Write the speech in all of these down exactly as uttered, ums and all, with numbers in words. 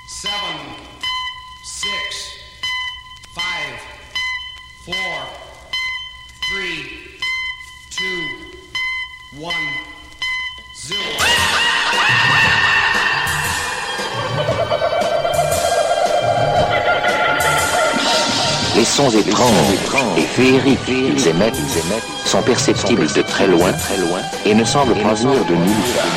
Les sons étranges et féeriques qu'ils émettent sont perceptibles de très loin et ne semblent pas venir de nulle part.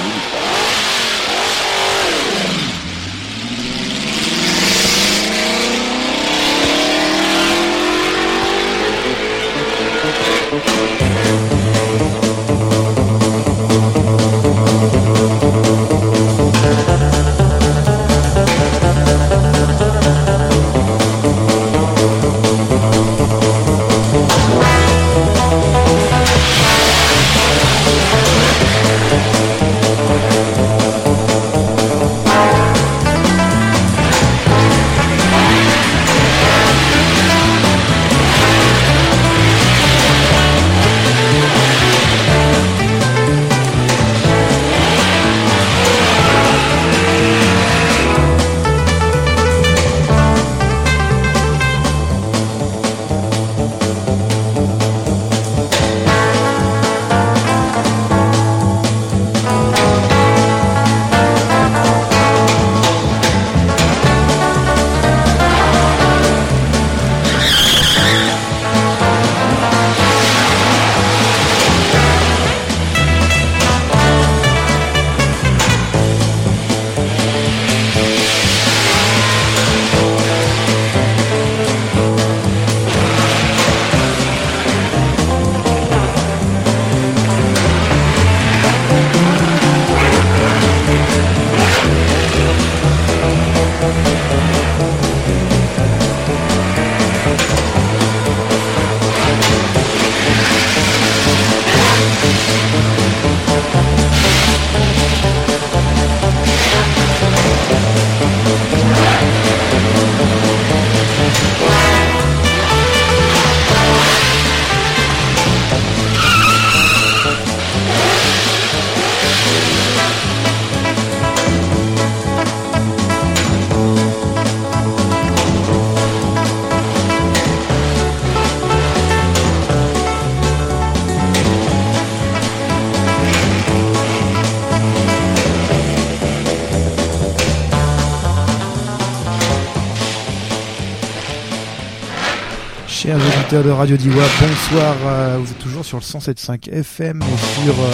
Chers auditeurs de Radio Diwa, bonsoir, euh, vous êtes toujours sur le cent sept virgule cinq F M et sur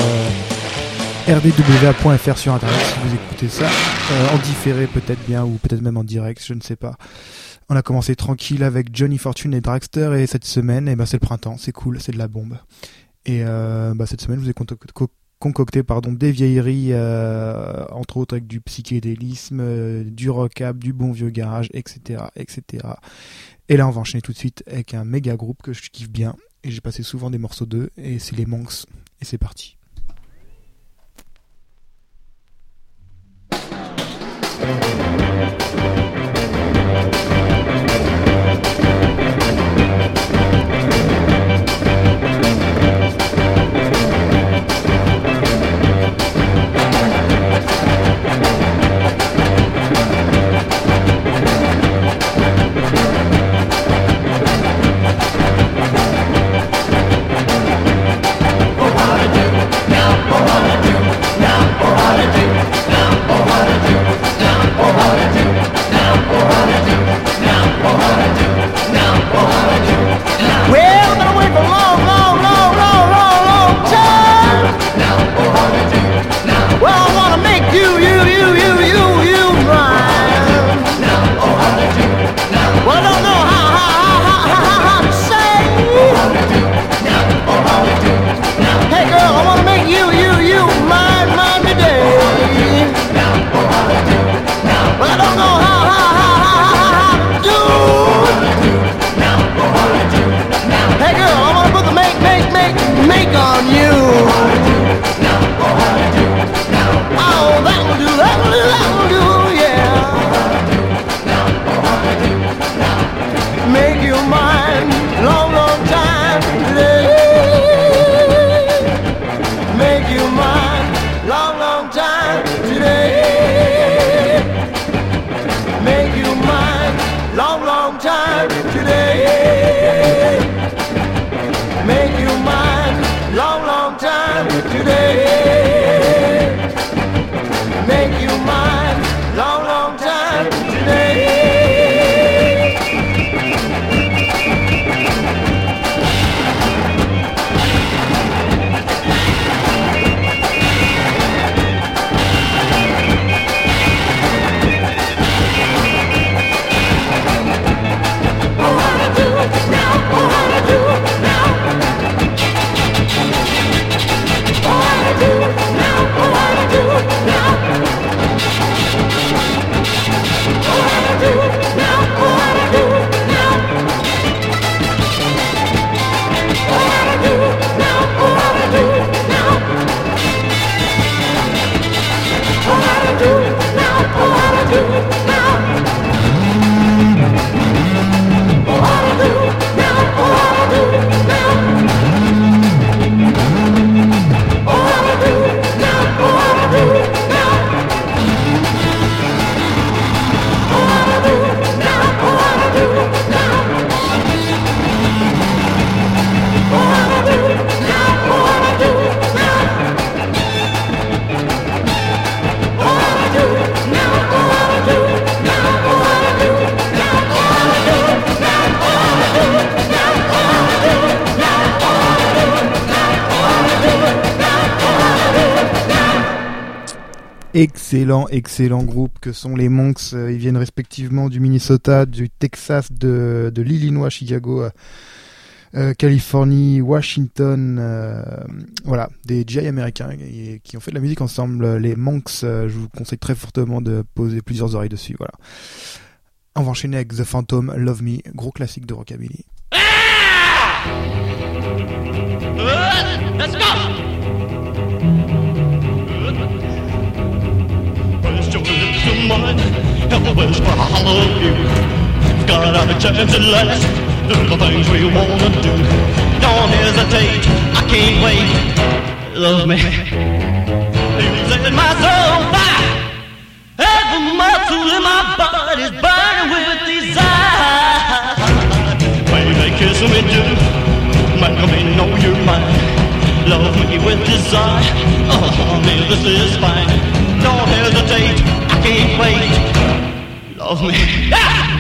euh, r d w a point f r sur internet si vous écoutez ça, euh, en différé peut-être bien ou peut-être même en direct, je ne sais pas. On a commencé tranquille avec Johnny Fortune et Dragster et cette semaine, eh ben, c'est le printemps, c'est cool, c'est de la bombe. Et euh, bah, cette semaine, je vous ai concocté, concocté pardon, des vieilleries, euh, entre autres avec du psychédélisme, euh, du rockab, du bon vieux garage, et cetera, et cetera. Et là, on va enchaîner tout de suite avec un méga groupe que je kiffe bien. Et j'ai passé souvent des morceaux d'eux. Et c'est les Monks. Et c'est parti. Make Excellent, excellent groupe que sont les Monks. Ils viennent respectivement du Minnesota, du Texas, de, de l'Illinois, Chicago, euh, Californie, Washington. Euh, voilà, des G I américains qui, qui ont fait de la musique ensemble. Les Monks, euh, je vous conseille très fortement de poser plusieurs oreilles dessus. Voilà. On va enchaîner avec The Phantom, Love Me, gros classique de rockabilly. Ah! Uh, let's go! Mine, everywhere's for I love you. Got out a chance at last. Do the things we wanna do. Don't hesitate, I can't wait. Love me. You set my soul on fire. Every muscle in my body's burning with desire. Baby, kiss me too. Make me know you're mine. Love me with desire. Oh, honey, this is fine. Don't hesitate. I can't wait. Love me. Ah!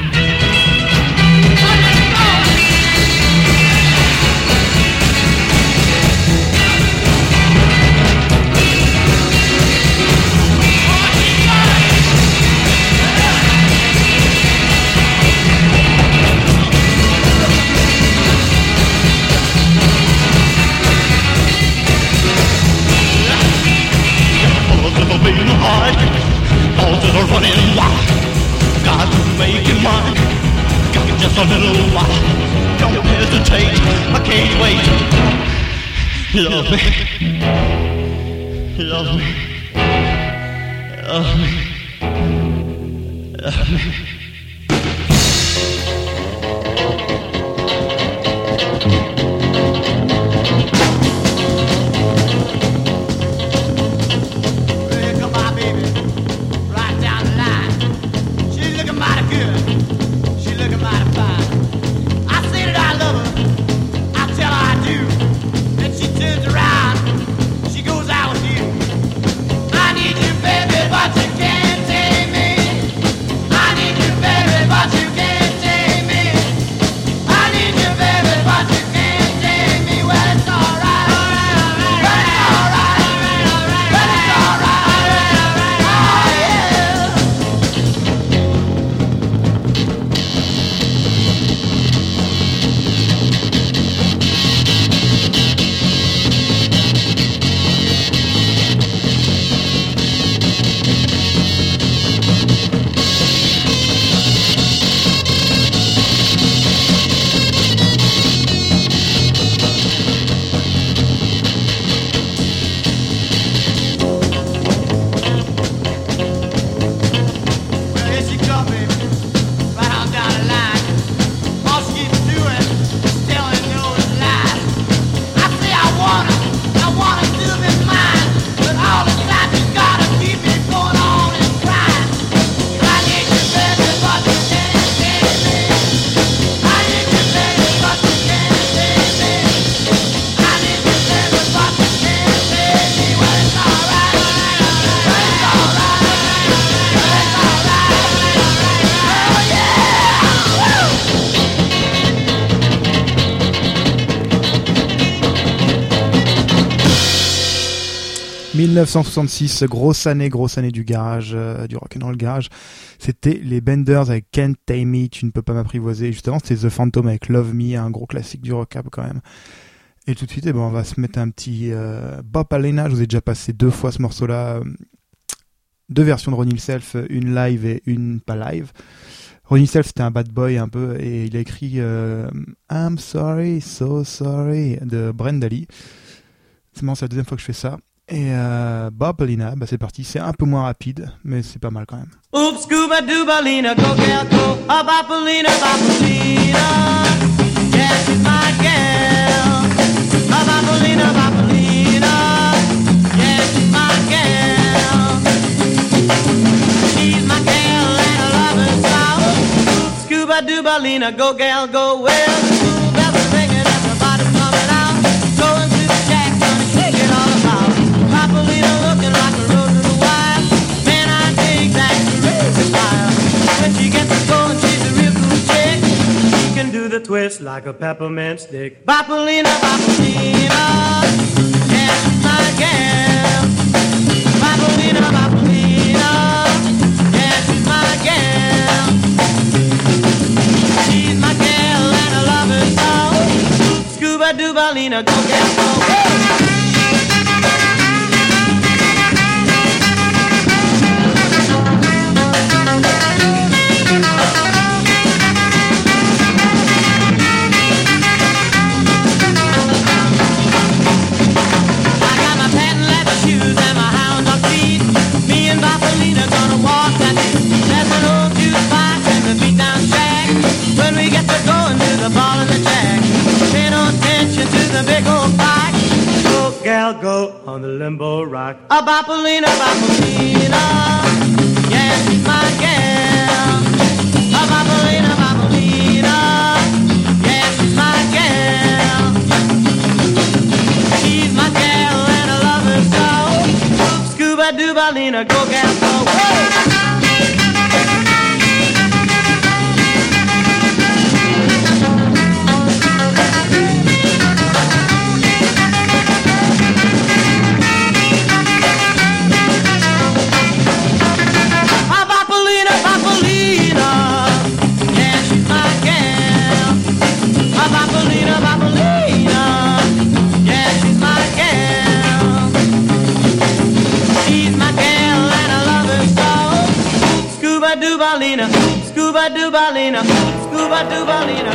Horses are running wild. Got to make it mine. Got just a little while. Don't hesitate. I can't wait. Love me. Love me. Love me. Love me. dix-neuf cent soixante-six, grosse année, grosse année du garage, euh, du rock'n'roll garage. C'était les Benders avec Can't Tame Me, Tu ne peux pas m'apprivoiser. Justement, c'était The Phantom avec Love Me, un gros classique du rock quand même. Et tout de suite, eh ben, on va se mettre un petit euh, Bob Alena. Je vous ai déjà passé deux fois ce morceau-là. Deux versions de Ronnie Self, une live et une pas live. Ronnie Self, c'était un bad boy un peu, et il a écrit euh, I'm sorry, so sorry de Brenda Lee. C'est marrant, c'est la deuxième fois que je fais ça. Et euh, Bob Alena, bah c'est parti, c'est un peu moins rapide, mais c'est pas mal quand même. Oops, scuba dooba lina, go gal go, a bopalina, bopalina, yeah, she's my gal. A bopalina, bopalina, yeah, she's my gal. She's my gal and I love her so. Oops, scuba dooba lina, go gal go, well, the school bells are ringing and the body's coming out. Going to the shack, gonna shake it all about. Papolina looking like a rose to the wire. Man, I dig that crazy fire. When she gets to going, she's a real cool chick. She can do the twist like a peppermint stick. Papolina, Papolina, yeah, she's my gal. Papolina, Papolina. Balina, go gal go. I got my patent leather shoes and my hound dog feet. Me and Bapalina gonna walk that. There's an old jukebox and the beat down shack. When we get to going to the ball and the jack, pay no attention to the big old clock. Go gal go on the limbo rock. A Bapalina, Bapalina, yeah, she's my gal. A Bapalina, Bapalina, yeah, she's my gal. She's my gal and I love her so. Scuba doo Balina, go gal go. Whoa! Balina, scuba doo Balina, scuba doo Balina.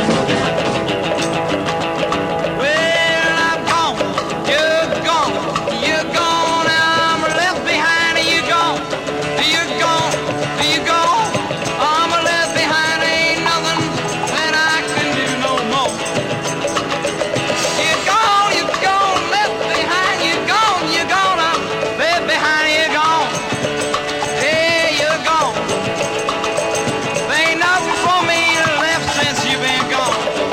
Well, I'm gone, you're gone, you're gone, I'm left behind, you're gone, you're gone, you're gone, I'm left behind, ain't nothing that I can do no more. You're gone, you're gone, left behind, you're gone, you're gone, I'm left behind, you're gone. Hey, you're gone. Ain't nothing for me left since you've been gone.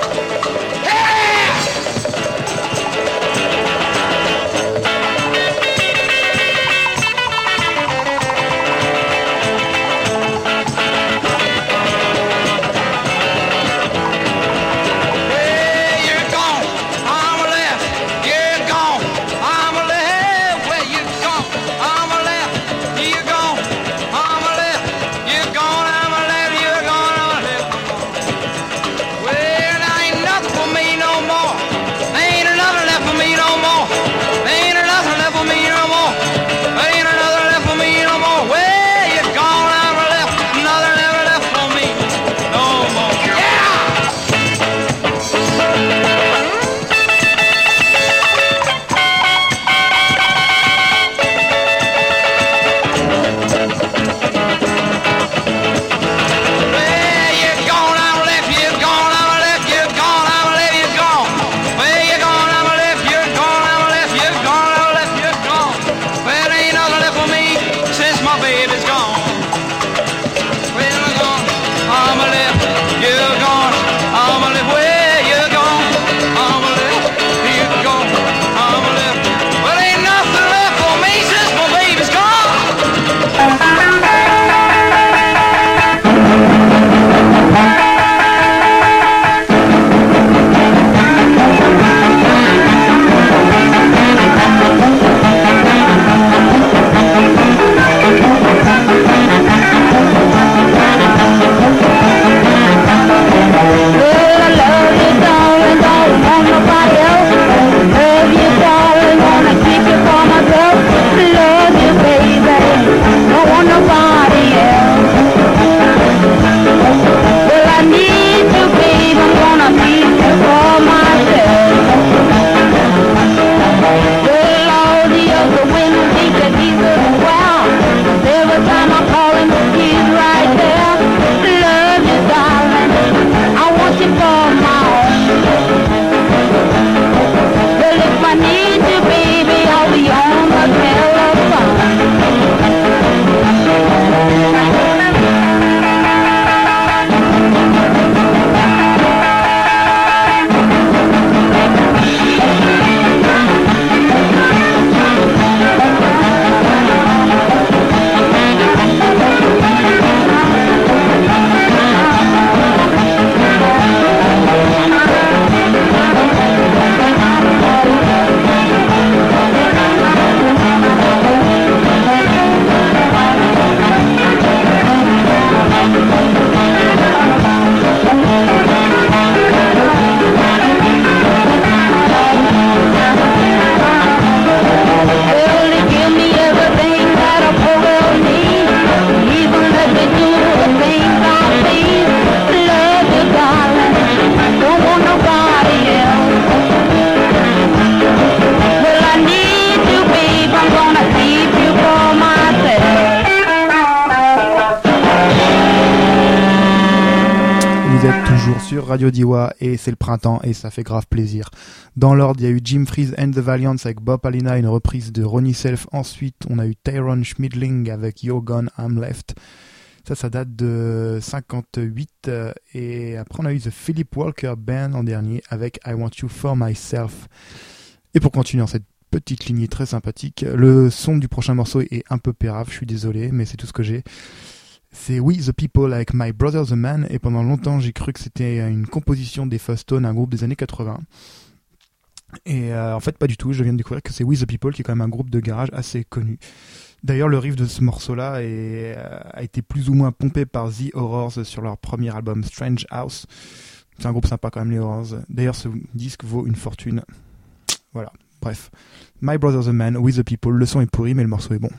sur Radio Daiwa et c'est le printemps et ça fait grave plaisir. Dans l'ordre, il y a eu Jim Freeze and the Valiants avec Bob Alina, une reprise de Ronnie Self. Ensuite, on a eu Tyrone Schmidling avec You're Gone, I'm Left. Ça, ça date de cinquante-huit. Euh, et après, on a eu The Philip Walker Band en dernier avec I Want You For Myself. Et pour continuer dans cette petite lignée très sympathique, le son du prochain morceau est un peu pérave, je suis désolé, mais c'est tout ce que j'ai. C'est We The People avec My Brother The Man, et pendant longtemps j'ai cru que c'était une composition des Fuzz-Tones, un groupe des années quatre-vingts. Et euh, en fait pas du tout, je viens de découvrir que c'est We The People qui est quand même un groupe de garage assez connu. D'ailleurs le riff de ce morceau-là est, euh, a été plus ou moins pompé par The Horrors sur leur premier album Strange House. C'est un groupe sympa quand même, les Horrors. D'ailleurs ce disque vaut une fortune. Voilà, bref. My Brother The Man, We The People, le son est pourri mais le morceau est bon.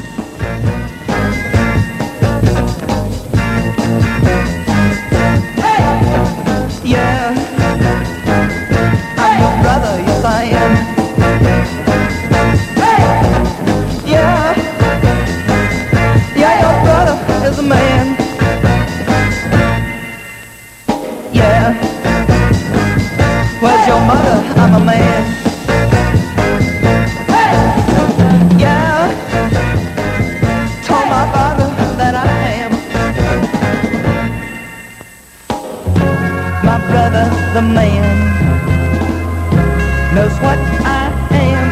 Yeah, I'm your brother, yes I am. Hey, yeah, yeah, your brother is a man. Yeah, where's your mother? I'm a man. Hey, yeah, told my father that I am. My brother, the man, knows what I am.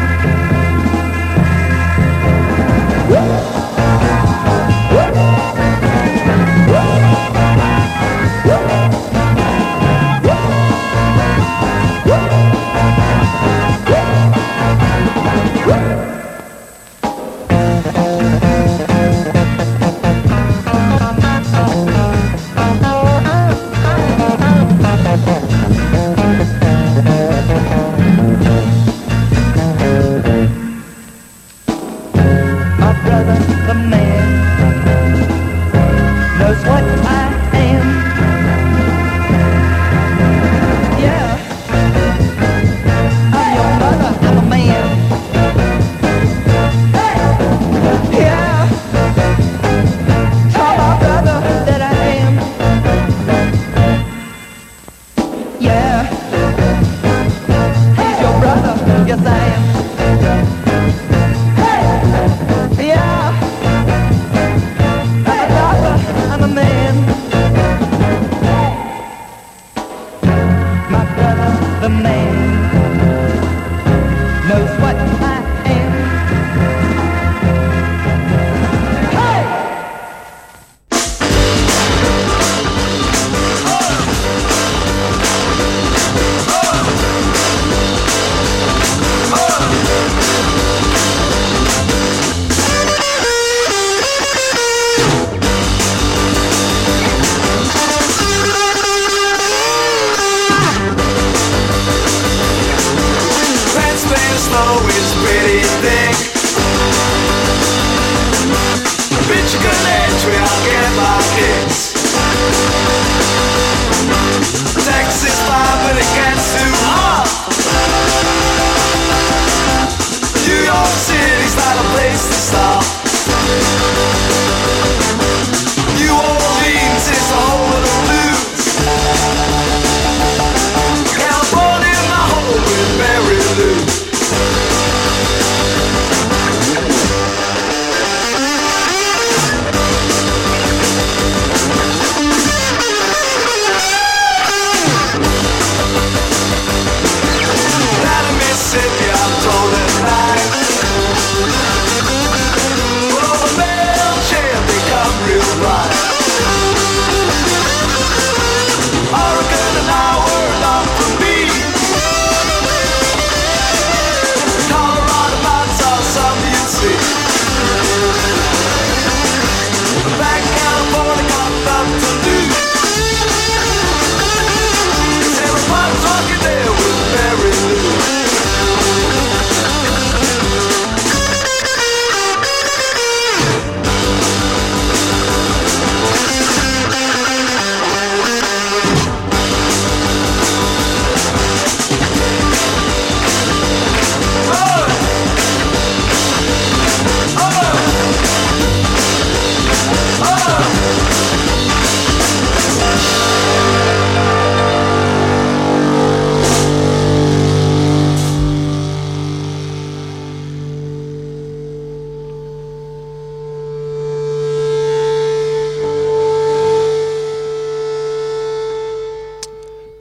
Well, the bell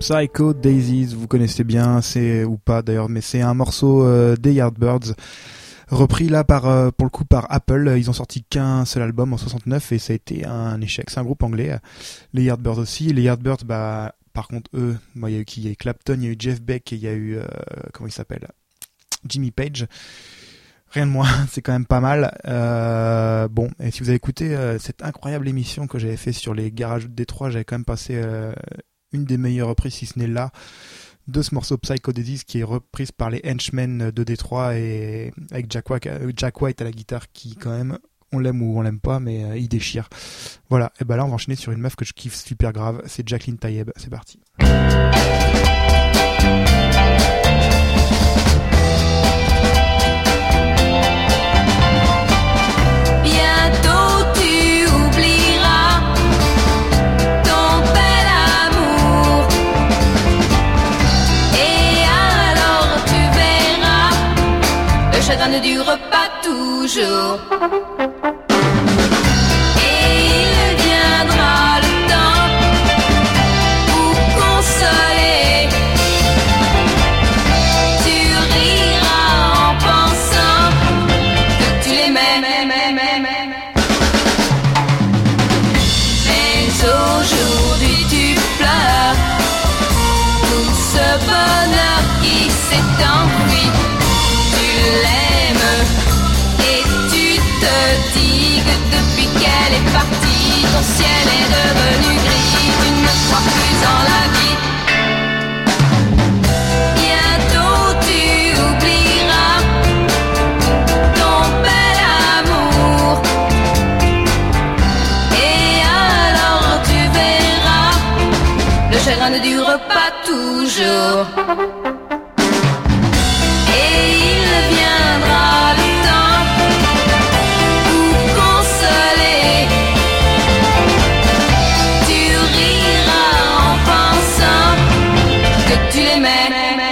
Psycho Daisies, vous connaissez bien, c'est ou pas d'ailleurs, mais c'est un morceau euh, des Yardbirds, repris là par euh, pour le coup par Apple. Ils ont sorti qu'un seul album en soixante-neuf et ça a été un échec. C'est un groupe anglais, les Yardbirds aussi. Les Yardbirds, bah par contre eux, moi il y a eu qui, il y a eu Clapton, il y a eu Jeff Beck et il y a eu euh, comment il s'appelle, Jimmy Page. Rien de moins, c'est quand même pas mal. Euh, bon, et si vous avez écouté euh, cette incroyable émission que j'avais fait sur les garages de Détroit, j'avais quand même passé euh, une des meilleures reprises, si ce n'est là, de ce morceau Psycho Daisies qui est reprise par les Henchmen de Détroit et avec Jack White, Jack White à la guitare qui quand même, on l'aime ou on l'aime pas, mais euh, il déchire. Voilà, et ben là on va enchaîner sur une meuf que je kiffe super grave, c'est Jacqueline Taïeb, c'est parti. Ne dure pas toujours. Et il viendra le temps pour consoler. Tu riras en pensant que tu l'aimais. Mais aujourd'hui tu pleures tout ce bonheur qui s'est enfui. Tu l'aimes. Te dis que depuis qu'elle est partie, ton ciel est devenu gris, tu ne crois plus en la vie. Bientôt tu oublieras ton bel amour. Et alors tu verras, le chagrin ne dure pas toujours. Et il viendra le temps tu l'aimais.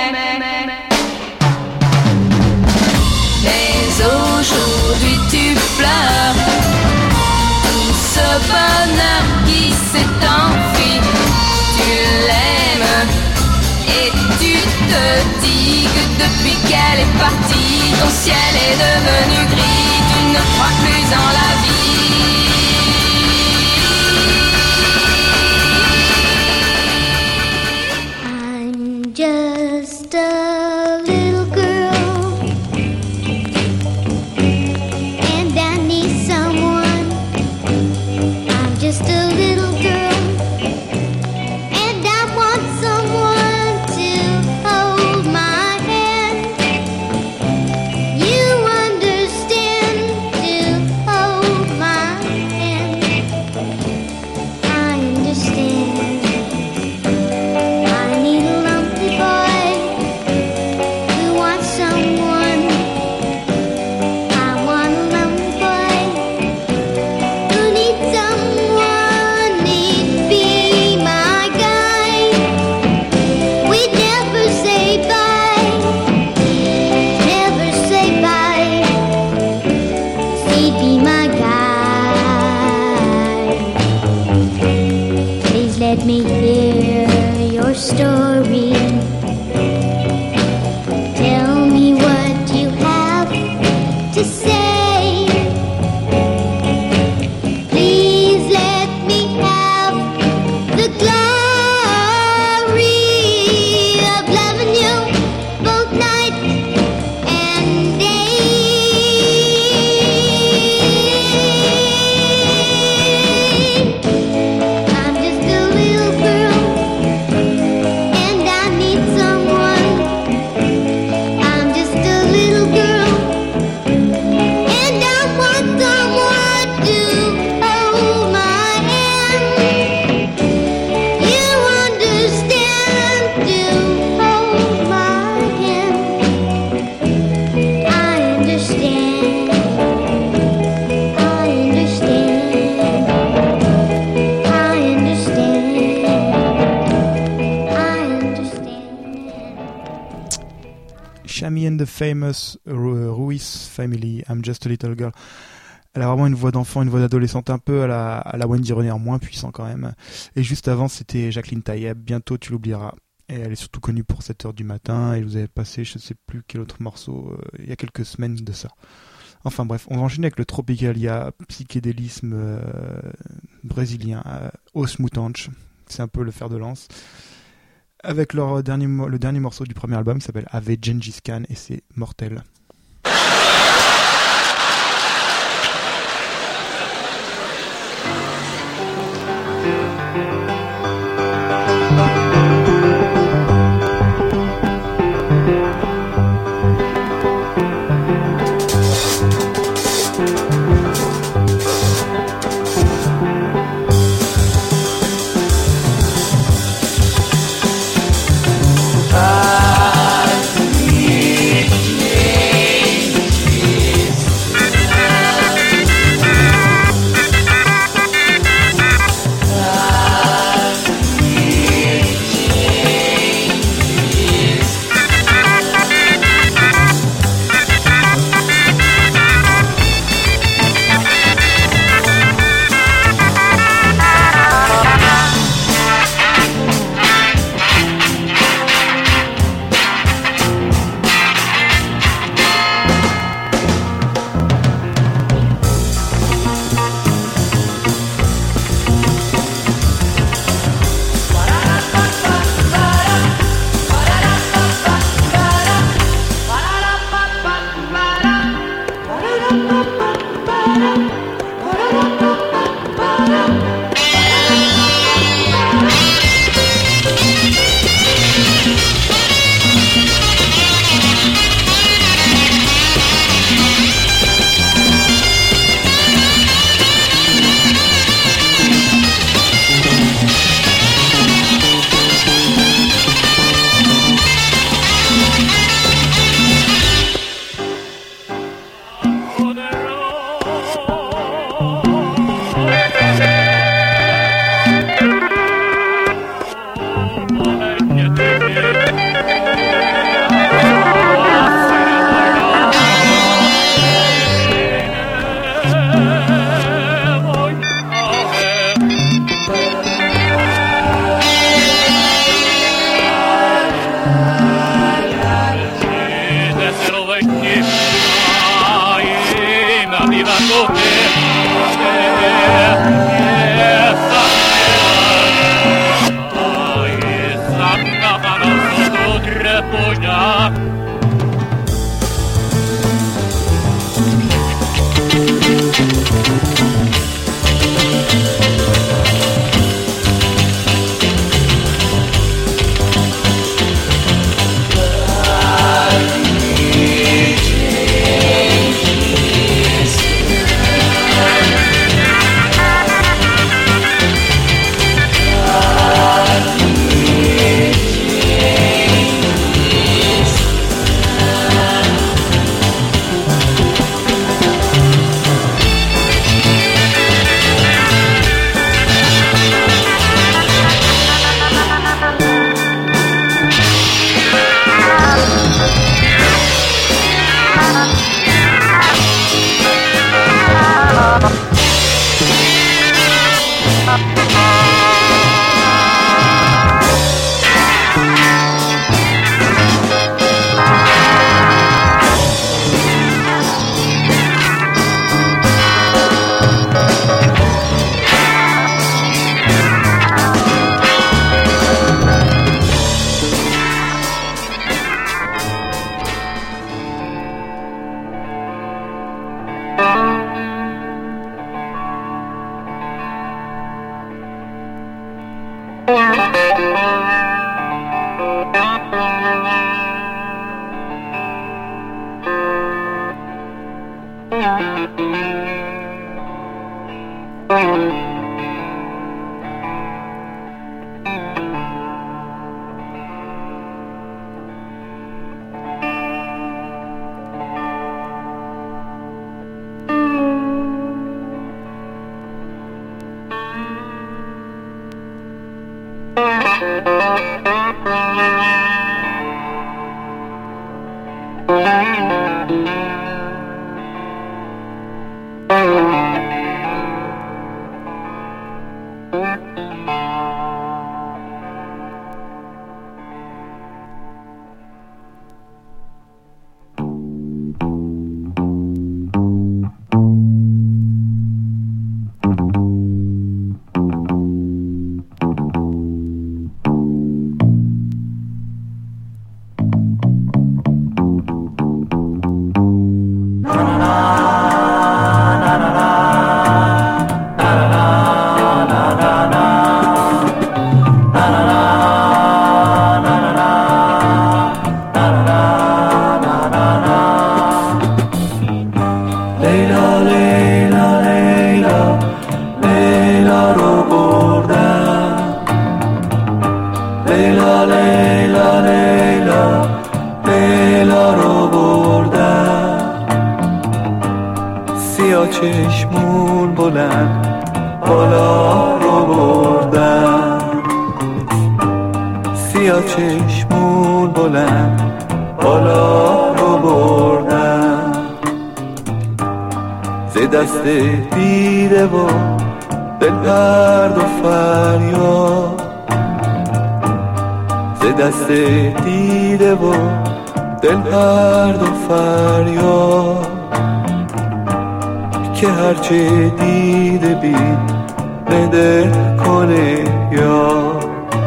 Mais aujourd'hui tu pleures tout ce bonheur qui s'est enfui. Tu l'aimes et tu te dis que depuis qu'elle est partie, ton ciel est devenu gris, tu ne crois plus en la vie. Just a little girl, and I need someone. I'm just a little girl, and I want someone to hold my hand. You understand, to hold my hand. I understand. Let me hear your story. Tell me what you have to say. Please let me have the glory of loving you both night and day. I'm just a little girl, and I need someone. I'm just a little girl, and I want someone to hold my hand. You understand, to hold my hand. I understand. I understand. I understand. I understand. Shami and the Famous Ru- Ruiz Family, I'm Just a Little Girl. Elle a vraiment une voix d'enfant, une voix d'adolescente un peu à la, à la Wendy Renard, moins puissant quand même. Et juste avant, c'était Jacqueline Taïeb, Bientôt tu l'oublieras. Et elle est surtout connue pour sept heures du matin, et vous avez passé je ne sais plus quel autre morceau euh, il y a quelques semaines de ça. Enfin bref, on va enchaîner avec le Tropicalia, psychédélisme euh, brésilien, euh, Os Mutantes, c'est un peu le fer de lance, avec leur dernier, le dernier morceau du premier album qui s'appelle Ave Gengis Khan, et c'est mortel. بلند بالا رو بردن، سیاه چشمون بلند بالا رو بردن، ز دست دیده و دل پرد و فریاد، ز دست دیده و دل پرد و فریاد، که هرچه دیده بید بده کنه یا،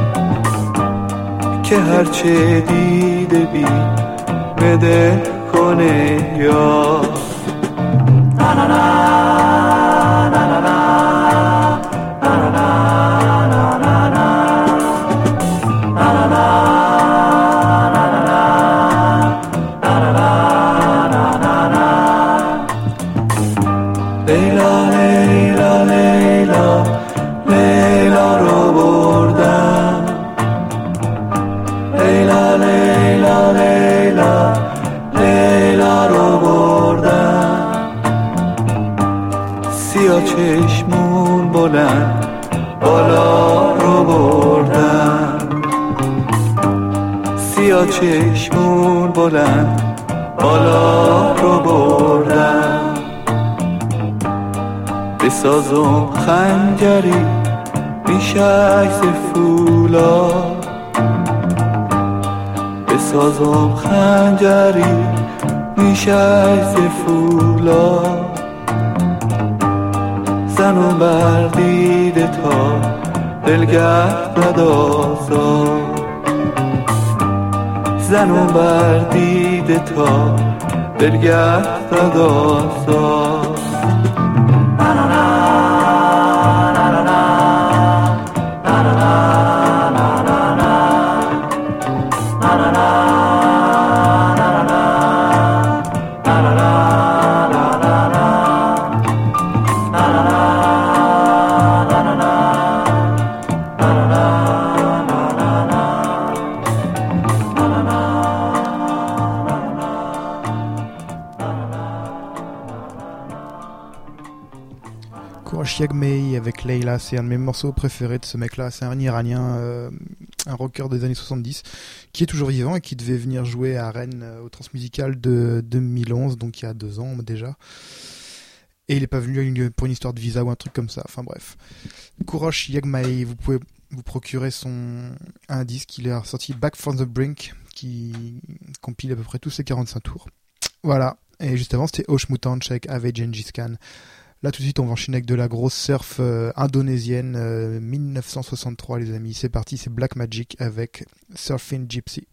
که هرچه دیده بید بده کنه یا. نا نا نا نا نا نا نا نا نا نا لیلا لیلا لیلا لیلا رو بردم، لیلا لیلا لیلا لیلا رو بردم، سیاه چشمون بلند بالا رو بردم، سیاه چشمون بلند بالا رو بردم، بسازم خنجری بیشک ز فولاد، بسازم خنجری بیشک ز فولاد، زنم بر دیده تا دلگرد ندازاد، زنم بر دیده تا دلگرد ندازاد. Yagmei avec Leila, c'est un de mes morceaux préférés de ce mec-là. C'est un Iranien, euh, un rocker des années soixante-dix, qui est toujours vivant et qui devait venir jouer à Rennes euh, au Transmusical de deux mille onze, donc il y a deux ans déjà. Et il n'est pas venu pour une histoire de visa ou un truc comme ça. Enfin bref. Kourosh Yagmei, vous pouvez vous procurer son un disque. Il est sorti Back from the Brink, qui compile à peu près tous ses quarante-cinq tours. Voilà. Et juste avant, c'était Osh Mutanchek avec Gengis Khan. Là tout de suite on va enchaîner avec de la grosse surf euh, indonésienne euh, dix-neuf cent soixante-trois les amis, c'est parti, c'est Black Magic avec Surfing Gypsy.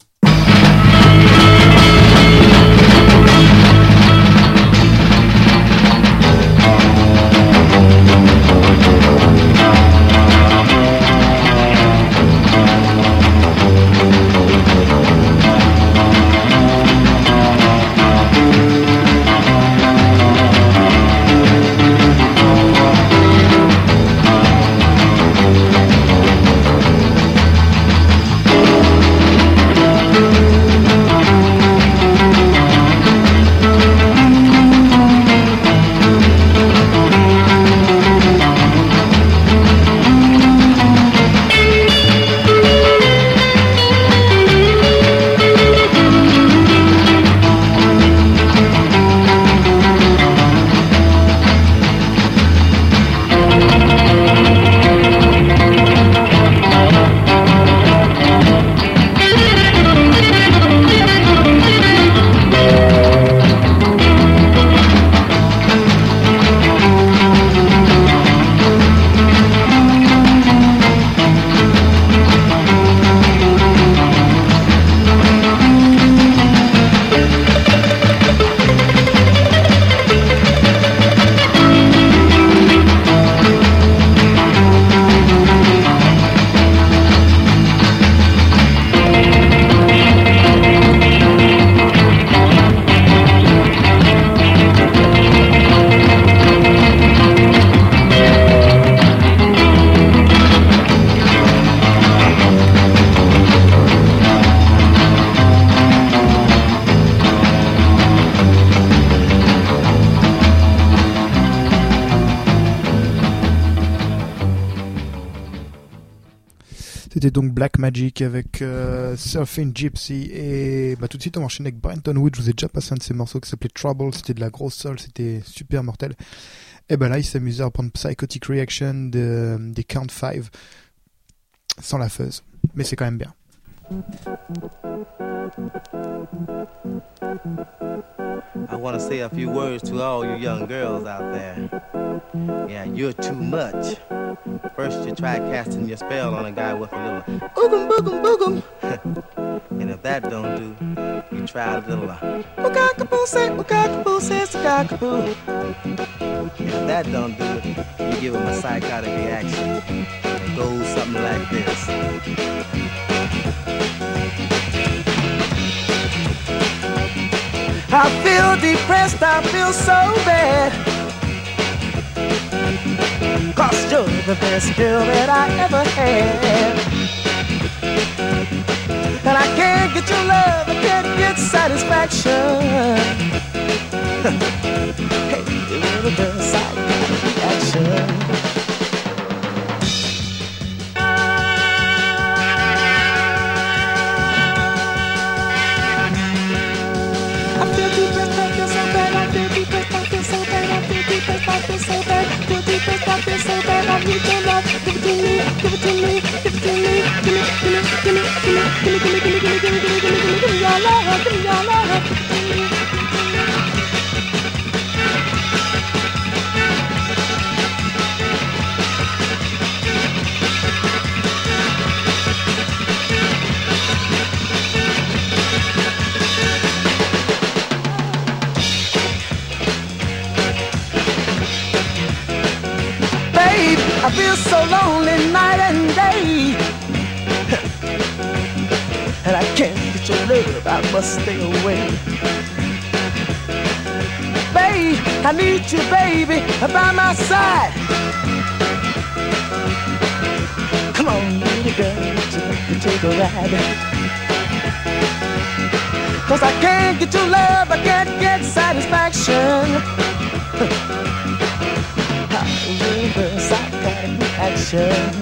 C'était donc Black Magic avec euh, Surfing Gypsy et bah, tout de suite on enchaîne avec Brenton Wood. Je vous ai déjà passé un de ses morceaux qui s'appelait Trouble, c'était de la grosse soul, c'était super mortel. Et bah là il s'amusait à reprendre Psychotic Reaction de, des Count Five sans la fuzz, mais c'est quand même bien. I want to say a few words to all you young girls out there. Yeah, you're too much. First you try casting your spell on a guy with a little boogum boogum boogum. And if that don't do, you try a little uh, cockapoo say, cockapoo says cockapoo. And if that don't do it, you give him a psychotic reaction. It goes something like this. I feel depressed, I feel so bad, 'cause you're the best girl that I ever had. And I can't get your love, I can't get satisfaction. Hey, you're the best psychotic reaction. I feel so lonely night and day, and I can't get your love, I must stay away. Babe, I need you, baby, by my side. Come on, little girl, to take a ride. 'Cause I can't get your love, I can't get satisfaction. Reverse psychotic reaction.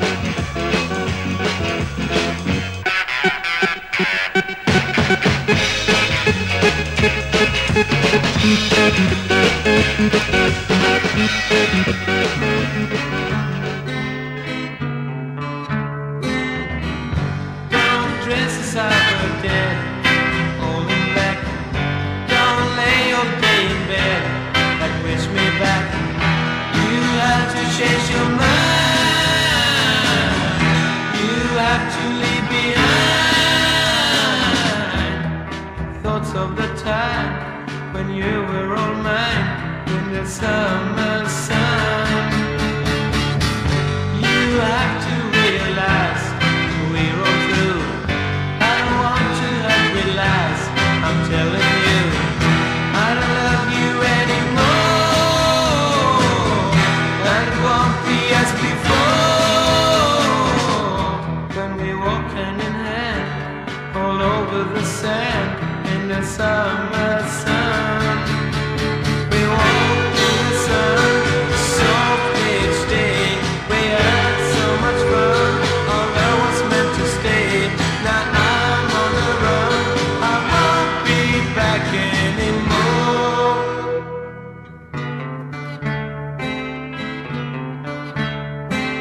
Don't dress as I were dead, all in black. Don't lay your day in bed, like wish me back. You have to change your mind. You have to leave behind thoughts of the time when you were all mine in the summer sun. You have to realize we're all through. I don't want to realize, I'm telling you, I don't love you anymore. As before, when we walk hand in hand, all over the sand in the summer sun. We walk in the sun, soft each day. We had so much fun, although was meant to stay. Now I'm on the run, I won't be back anymore.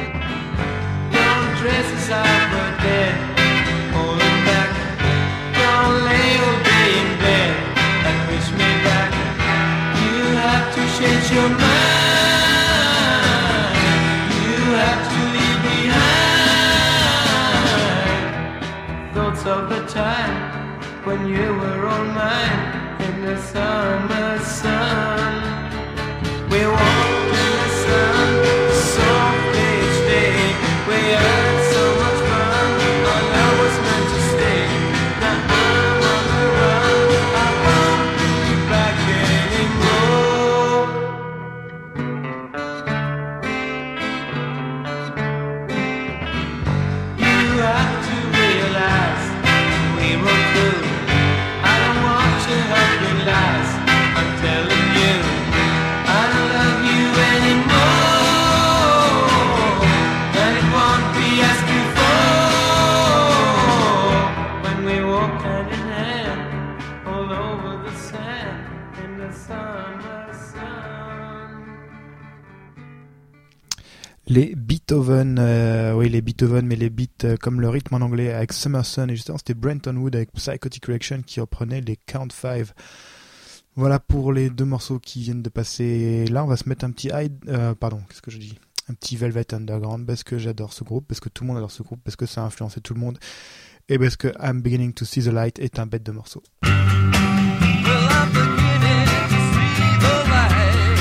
Les Beethoven, euh, oui les Beethoven, mais les beats euh, comme le rythme en anglais avec Summerson, et justement c'était Brenton Wood avec Psychotic Reaction qui reprenait les Count Five. Voilà pour les deux morceaux qui viennent de passer. Là on va se mettre un petit hide, euh, pardon, qu'est-ce que je dis, un petit Velvet Underground, parce que j'adore ce groupe, parce que tout le monde adore ce groupe, parce que ça a influencé tout le monde, et parce que I'm Beginning to See the Light est un bête de morceau. Well, I'm beginning to see the light.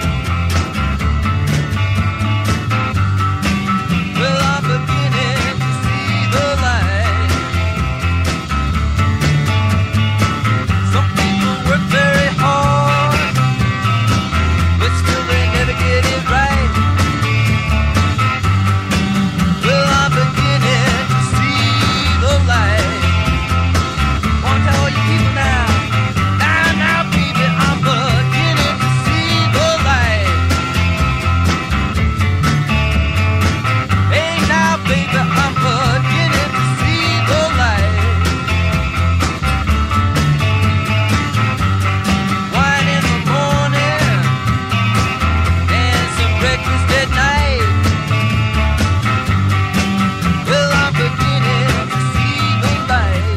Well, I'm beginning to see the light. Some people work very hard, but still they never get it right. Well, I'm beginning to see the light. Wanna tell all you people now. Now, now, baby, I'm beginning to see the light. Hey, now, baby, I'm beginning to see the light. Wine in the morning and some breakfast at night. Well, I'm beginning to see the light.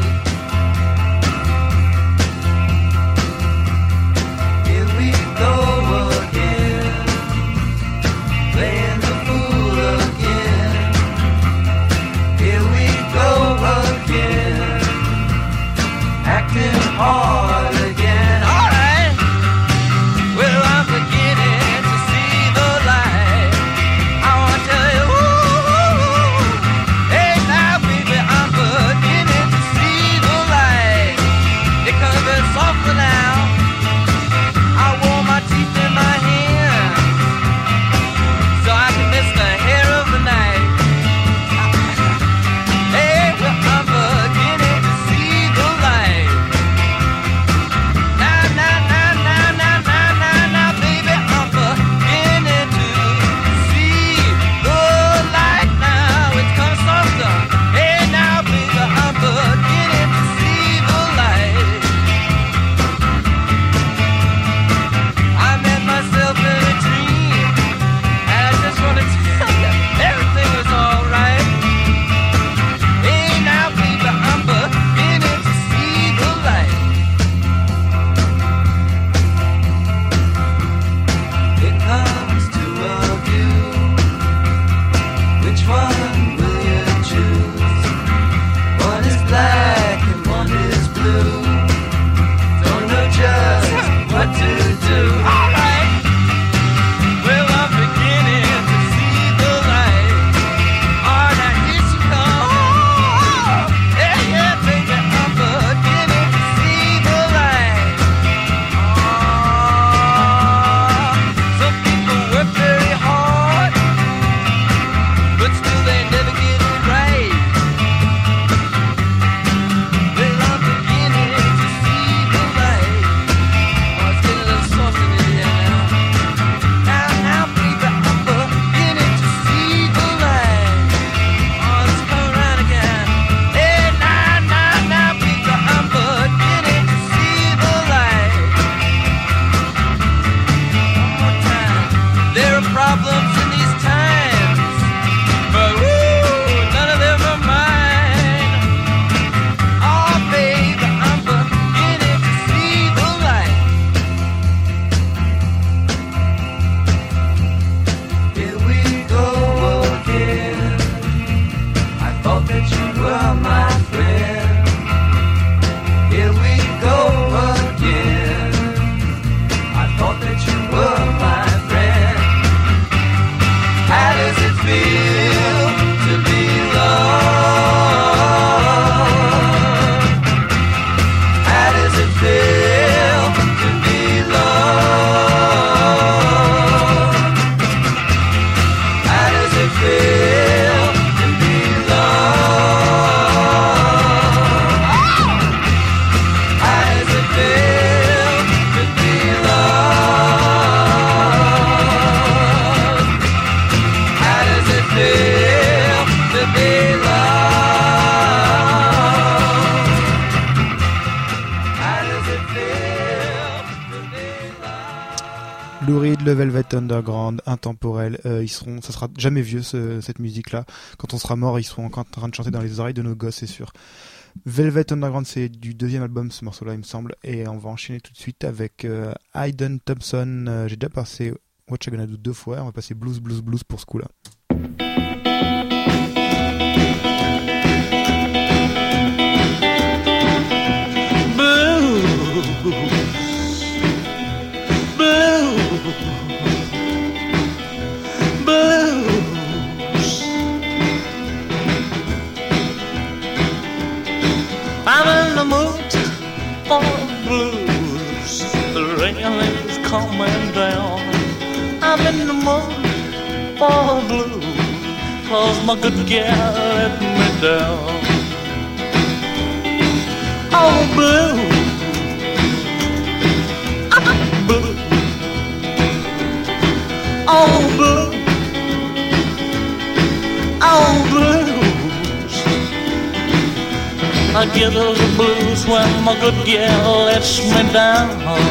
Here we go again, playing the fool again. Here we go again, acting hard again. All right. Well, I'm beginning to see the light. I want to tell you, ooh, hey now, baby, I'm beginning to see the light. It comes very softly now. I wore my teeth in my hand, so I can miss the hair of the night. Hey, well, I'm beginning to see the light. Lou Reed, le Velvet Underground, intemporel. Euh, ils seront, ça sera jamais vieux ce, cette musique-là. Quand on sera mort, ils seront encore en train de chanter dans les oreilles de nos gosses, c'est sûr. Velvet Underground, c'est du deuxième album, ce morceau-là, il me semble. Et on va enchaîner tout de suite avec euh, Hayden Thompson. Euh, j'ai déjà passé What You Gonna Do deux fois. On va passer Blues, Blues, Blues pour ce coup-là. I'm in the mood for blues. The rain is coming down. I'm in the mood for blues, 'cause my good gal let me down. Oh, blue, blue, oh, blue, oh, blue. I get the blues when my good gal lets me down.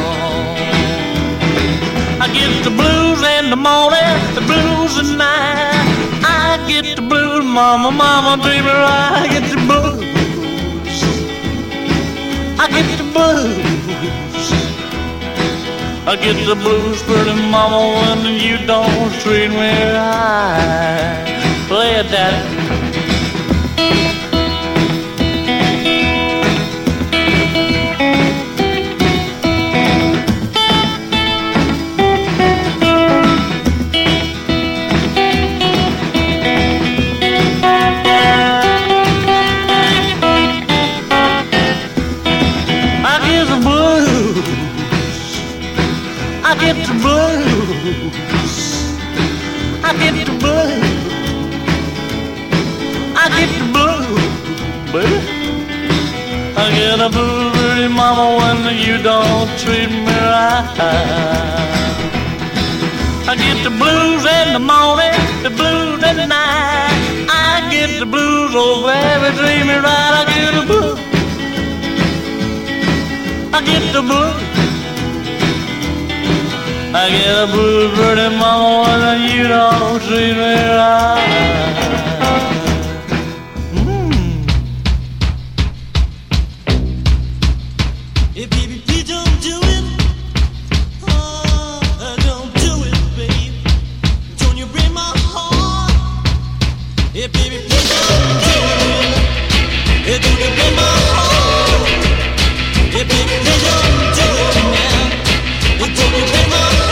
I get the blues in the morning, the blues at night. I get the blues, mama, mama, baby, I get the blues. I get the blues. I get the blues, pretty mama, when you don't treat me right. Play it, daddy. I get the blues. I get the blues. I get the blues, baby. I get the blues, pretty mama, when you don't treat me right. I get the blues in the morning, the blues at night. I get the blues, oh baby, treat me right. I get the blues. I get the blues. I get a blues, pretty mama, when you don't treat me right. Mm. Hey baby, please don't do it. Oh, don't do it, babe. Don't you break my heart. Hey baby, please don't do it. Hey, don't you break my heart. Hey baby, please don't do it now. Hey, don't you break my heart.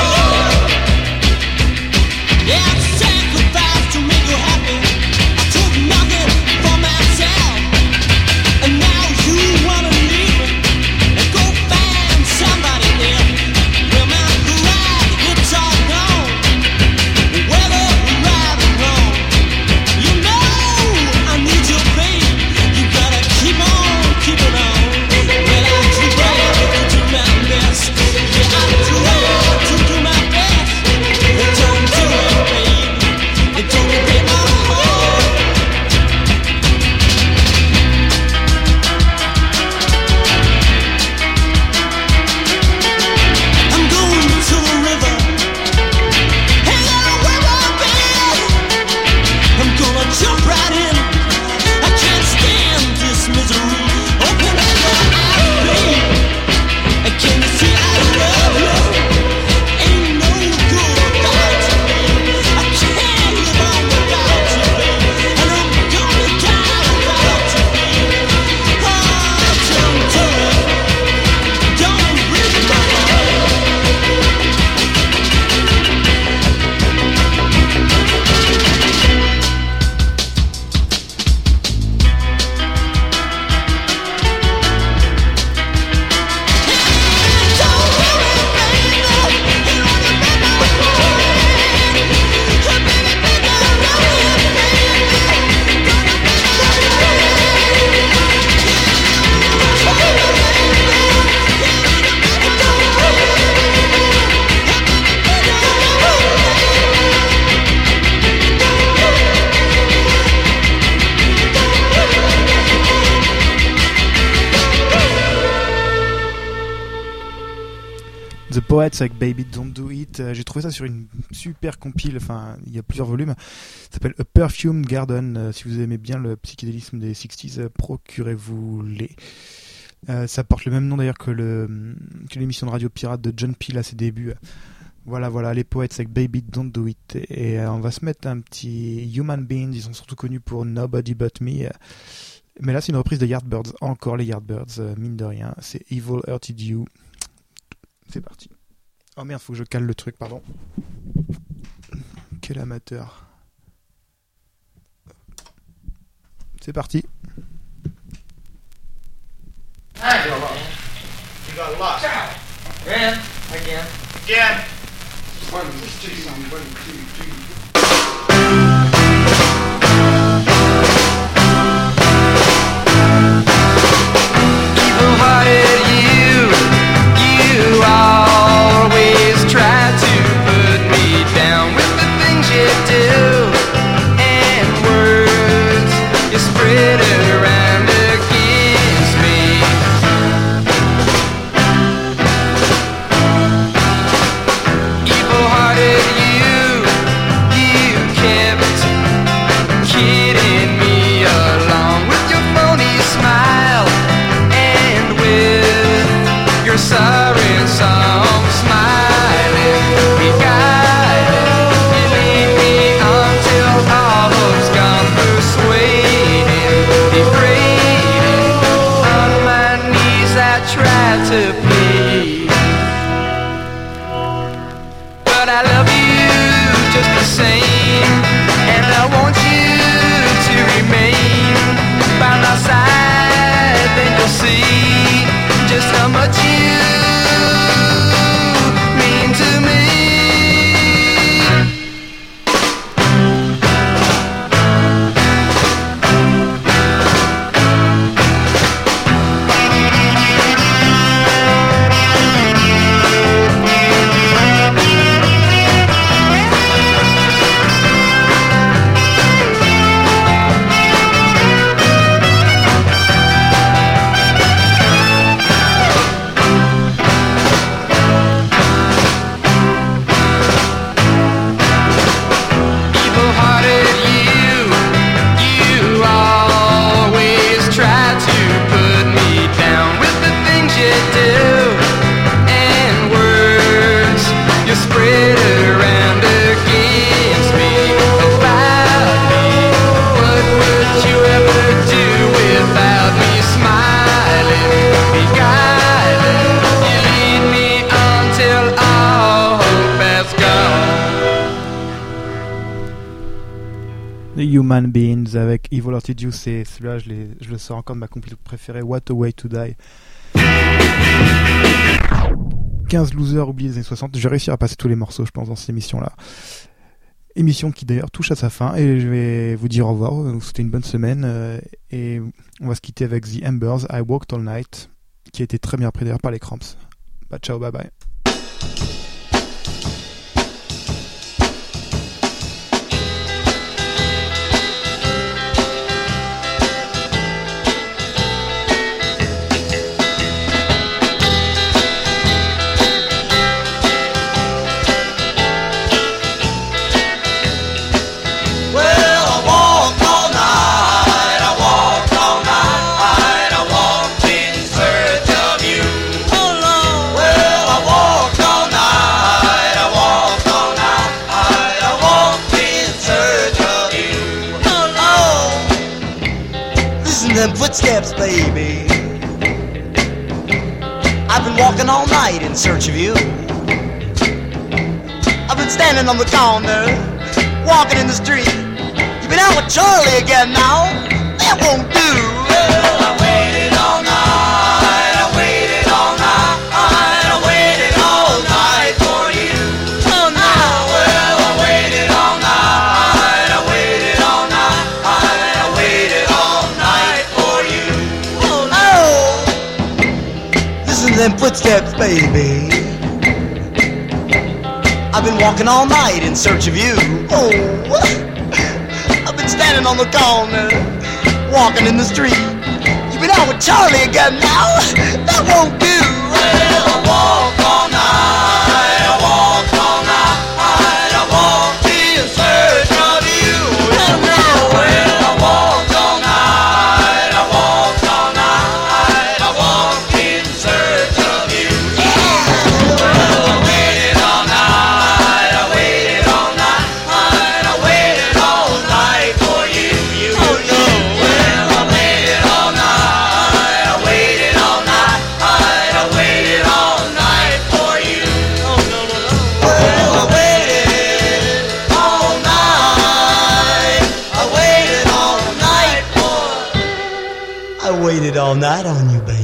Yeah, I sacrificed to make you happy. I took nothing for myself, and now you wanna leave me and go find somebody else. Well, my pride, it's all gone. Whether right or wrong, you know Poets avec Baby Don't Do It. Euh, j'ai trouvé ça sur une super compile, enfin il y a plusieurs volumes. Ça s'appelle A Perfume Garden. Euh, si vous aimez bien le psychédélisme des sixties, euh, procurez-vous-les. Euh, ça porte le même nom d'ailleurs que, le, que l'émission de Radio Pirate de John Peel à ses débuts. Voilà, voilà, les Poets avec Baby Don't Do It. Et euh, on va se mettre un petit Human Beings. Ils sont surtout connus pour Nobody But Me. Mais là, c'est une reprise de Yardbirds. Encore les Yardbirds, euh, mine de rien. C'est Evil Hurted You. C'est parti. Oh merde, faut que je cale le truc, pardon. Quel amateur. C'est parti. Hey, you got lost. Yeah, again. Again. One, two, one, two, two. Evil-hearted you, you always try to put me down with the things you do and words you spread around against me. Evil-hearted you, you kept kidding me along with your phony smile and with your siren song smiling. Be guided, you lead me on till all hope's gone, persuading, degrading. On my knees I try to plead, but I love you just the same, and I want you to remain by my side. Then you'll see just how much you mean to me. Evil-hearted you, you always try to put me down with the things you do and words you spread around against me about me. What would you ever do without me smiling, beguiling? You lead me on till all hope has gone. Les Human Beings avec Evil Hurted You, c'est celui-là, je, l'ai- je le sors encore de ma compilation préférée, What a Way to Die. quinze losers oubliés des années soixante. Je vais réussir à passer tous les morceaux, je pense, dans cette émission-là. Émission qui d'ailleurs touche à sa fin, et je vais vous dire au revoir, vous souhaiter une bonne semaine, euh, et on va se quitter avec The Embers, I Walked All Night, qui a été très bien appris d'ailleurs par les Cramps. Bah ciao, bye bye. Well, I walked all night, I walked all night, I walked in search of you. Well, I walked all night, I walked all night, I walked in search of you. Oh, listen to them footsteps, baby. I've been walking all night in search of you. I've been standing on the corner, walking in the street. You've been out with Charlie again now. That won't do. Well, I waited all night. I waited all night. I waited all night for you. Oh no. Well, I waited all night. I waited all night. I waited all night for you. Oh no. Listen to them footsteps, baby. I've been walking all night in search of you. Oh, I've been standing on the corner, walking in the street. You've been out with Charlie again now. That won't do. Well, I walk all night. it all night on you, baby.